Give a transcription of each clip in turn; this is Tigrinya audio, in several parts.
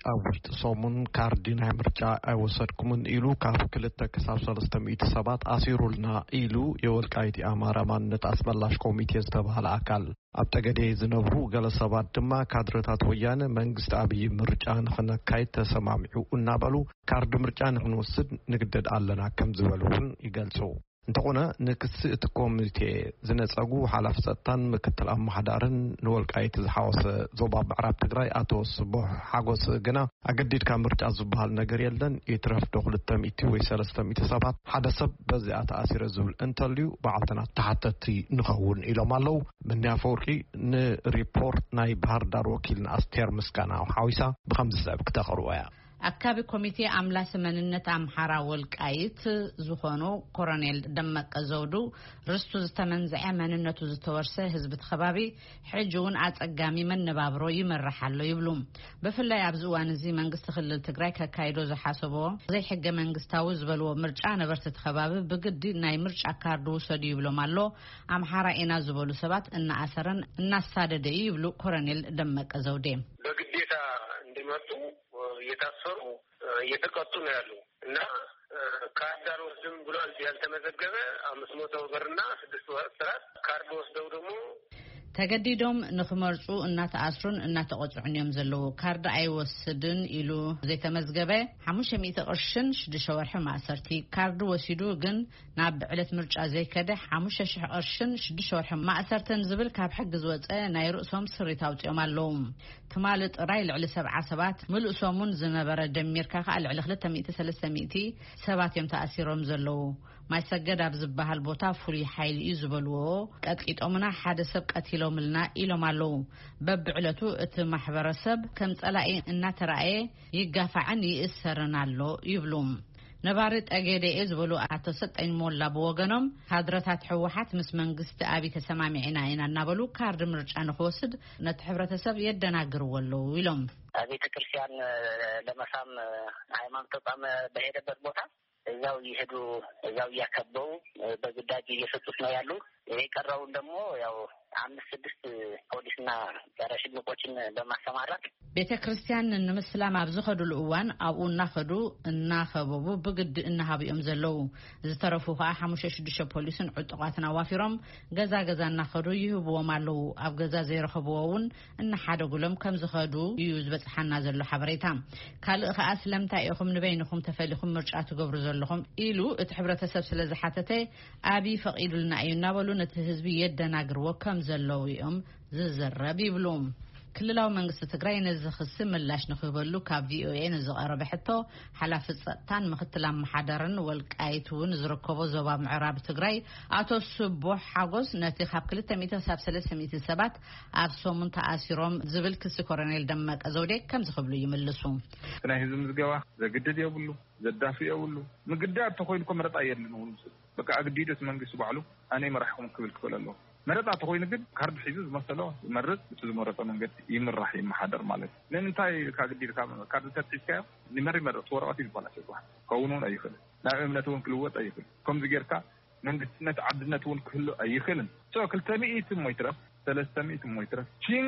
أوشت صومن كاردينا مرجع أوسدكمن إلو كاف كلتا كساب سلستميت سبات أسيرولنا إلو يولكايتي أمارا من نتأسبلاش كوميتي استبهال أكال أبتغدي زنبرو غال سبات دما كادرتات ويان منغست أبي مرجع نخنا كايت سمامعو النابلو كارد مرجع نخنوسد نقدد ألنا كم زوالون يقلسو انتقونا نكس الكوميتي زنصغو حلاف سطان مكتل امحدارن نولقايت زحاوس زوباب عرب تግራይ አቶ ስቡህ ሓጎስ ገና አገዲድ ካምርጫ ዝባል ነገር የለን ይትረፍ ዶክልተም ኢቲ ወይ ሰለስተም ኢተሰባት ሓደ ሰብ በዚያ ተአሲረ ዝብል እንተልዩ በዓልተና ተሐተቲ ንኸውን ኢሎም አለው ምን ያፈርቂ ንሪፖርት ናይ ባህር ዳር ወኪልና አስቴር ምስጋና ሓዊሳ በኸምዝ ሰብ ከተቀርወያ አካቢ ኮሚቴ አምላስ መንነት አምሐራ ወልቃይት ዝሆኑ ኮሎኔል ደመቀ ዘውዱ ርስቱ ዝተመንዘዐ መንነቱ ዝተወርሰ ህዝብ ተኸባቢ ሕጁን አጸጋሚ መንባብሮ ይመረሓሎ ይብሉም በፍላይ አብዝዋን እዚ መንግስት ክልል ትግራይ ከካይዶ ዝሓሰቦ ዘይ ሕገ መንግስታዊ ዝበልዎ ምርጫ ነበርት ተኸባቢ በግዲ ናይ ምርጫ ካርዱ ወሰዱ ይብሎም አሎ አምሐራ ኢና ዝበሉ ሰባት እና አሰረን እናሳደደ ይብሉ ኮሎኔል ደመቀ ዘውዴ በግዴታ እንዲመጡ የታሰሩ እየተቀጡ ነው ያሉ እና ካርድ ወስደው ብሏል ያልተመዘገበ 500 ብርና 6 ወር እስራት ካርድ ወስደው ደግሞ ተገዲዶም ንኽመርጹ እናተአስሩን እናተቆጽዑን ዘለው ካርድ አይወስድን ኢሉ ዘይተመዝገበ 500 ቅርሽን 6 ወርሕ ማእሰርቲ ካርድ ወሲዱ ግን ናብ ዕለት ምርጫ ዘይከደ 5000 ቅርሽን 6 ወርሕ ማእሰርትን ዝብል ካብ ሕግ ዝወፀ ናይ ርእሶም ስሪት አውፅኦም አለው ትማል ጥራይ ልዕሊ 77 ምልእሶሙን ዝነበረ ደሚርካ ልዕሊ 200 ሰባት እዮም ተአሲሮም ዘለው ማይሰገድ ኣብ ዝበሃል ቦታ ፍሪ ሓይል እዩ ዝበልዎ ቀጥቂጦምና ሓደ ሰብ ቀቲሎምልና ኢሎም አለው በብዕለቱ እቲ ማሕበረሰብ ከም ጸላኢ እናተራእየ ይጋፋዕን ይእሰርን አሎ ይብሉም ነባሪ ጠገዴ ዝብሉ አቶ ሰጠኝ ሞላ በወገኖም ካድረታት ሕወሓት ምስ መንግስት አቢ ተሰማሚዕና ኢና እናበሉ ካርድ ምርጫ ንኽወስድ ነቲ ሕብረተሰብ የደናግርወለው ኢሎም ቤተ ክርስቲያን ለመሳም ሃይማኖት ተቋም በሄደበት ቦታ እዛው ይሄዱ እዛው ያከበው በግዳጅ እየሰጡት ነው ያሉ የቀረውን ደግሞ ያው 5-6 ፖሊስና ጋራሽልቆችን በማሰማራት ቤተ ክርስቲያን እንመስላም አብዝኸዱ ልኡዋን አቡና ኸዱ እና ኸበቡ በግድ እናሃብዮም ዘለው ዝተረፉ 5-6 ፖሊስን ዕጥቋትና ዋፊሮም ገዛና ኸዱ ይህብዎም አለው ኣብ ገዛ ዘይረኸብውን እና ሓደጉሎም ከም ዝኸዱ እዩ ዝበጽሐና ዘሎ ሓበሬታ ካልእ ኸ ስለምታይ ኢኹም ንበይንኹም ተፈልኹም ምርጫ ትገብሩ ዘለኹም ኢሉ እቲ ሕብረተሰብ ስለዝሓተተ አቢ ፈቂዱልና እዩና በሉ ነቲ ህዝቢ የደናግርዎ ከም ዘለው እዮም ዝዘረብ ይብሉም ክልላው መንግስት ትግራይ ነዝኽስ ምላሽ ንኽበሉ ካብ ቪኦኤ ንዝቀረበ ሕቶ ሓላፊ ጸጥታን ምክትል አመሓደርን ወልቃይቱን ዝርከቦ ዞባ ምዕራብ ትግራይ አቶ ስቡህ ሓጎስ ነቲ ካብ 200 ሰባት ኣብ ሶሙን ተኣሲሮም ዝብል ክስ ኮሎኔል ደመቀ ዘውዴ ከም ዝኽብሉ ይምልሱ ናይ ህዝብ ምዝገባ ዘግድድ የብሉ ዘዳፊ የብሉ ምግዳድ ተኮይንኩም መረጣ የለን በቃ አግዲዶት መንግስት ባዕሉ አኔ መራሕኩም ክብል ክፈለሎ መረጣ ተኮይን ግን ካርድ ሒዙ ዝመሰለው መረጥ ዝመረጠ መንገድ ይምራሕ ይመሓደር ማለት ለምንታይ ካግዲድ ካርድ ተጥቂያ ንመሪ መረጥ ወረቀት ይባላል ይባላል ከውኑን አይፈል ናይ እምነቱን ክልወጥ አይፈል ከም ዝጌርካ መንግስትነት ዓድነቱን ክህሉ አይፈልም ሶ 200 ሞይትረፍ 300 ሞይትረፍ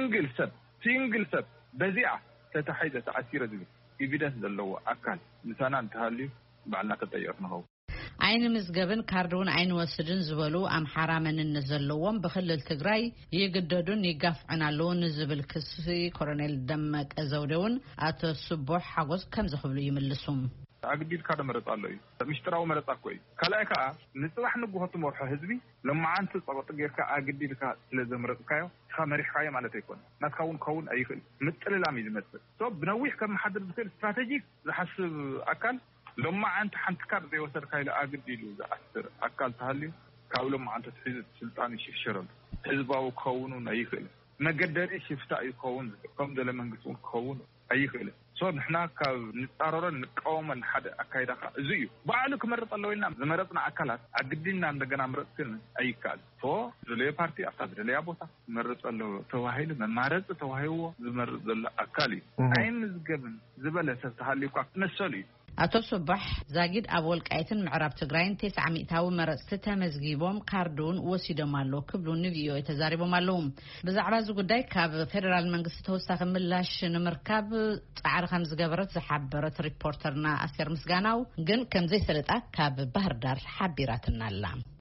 ሲንግል ሰብ በዚያ ተተሐይዘ ተአሲረ ዝብል ኤቪደንስ ዘለዎ አካል ንሳና እንተሃልዩ ባዕልና ከጠየር ነው አይን ምዝገብን ካርዱን አይን ወስድን ዝበሉ አምሐራ መንነት ዘለዎም በክልል ትግራይ ይግደዱን ይጋፍዑናሉ ንዝብል ክሲ ኮሎኔል ደመቀ ዘውዴውን አቶ ስቡህ ሓጎስ ከም ዝኽብሉ ይምልሱም አግዲድ ካደ መረጣለዩ ምሽጥራው መረጣ ኮይ ካላይካ ንጽባሕ ንጉሆት መርሖ ህዝቢ ለማዓንት ጸበጥ ጌርካ አግዲድካ ስለዘመረጥካዮ ተመሪሕካዮ ማለት አይኮን ናትካውን ከውን አይክል ምጥልላም ይዝመጽ ሶ ብነዊሕ ከም ሓድር ዝክል ስትራቴጂክ ዝሐስብ አካል لما أنت حنتكر زي وصل كايل أقدي له أثر أكل تهلي كأولما أنت تحيز السلطان يشرب حزبه وكونه أيخل ما قدر يشفتا يكون كم ده لما نقول كون أيخل صار نحنا كنتقرر نقوم من حد أكيدا زيو بعلك مرة الله لنا مرتنا أكلات أقدينا عندنا مرتين أي كال فو زلية بارتي أكاد زلية بوتا مرت الله توهيل من مرت توهيو زمرت الله أكالي أين زجبن زبالة تهلي كأ نسولي አቶ ሱባሕ ዛጊድ ኣብ ወልቃይትን ምዕራብ ትግራይን 900 መረፅቲ ተመዝጊቦም ካርዱን ወሲዶም ኣሎ ክብሉ ንቪኦ ተዛሪቦም ኣለዉ ብዛዕባ እዚ ጉዳይ ካብ ፌደራል መንግስቲ ተወሳኺ ምላሽ ንምርካብ ጻዕሪ ከም ዝገበረት ዝሓበረት ሪፖርተርና ኣስቴር ምስጋናው ግን ከም ዘይሰለጣ ካብ ባህር ዳር ሓቢራትና ኣላ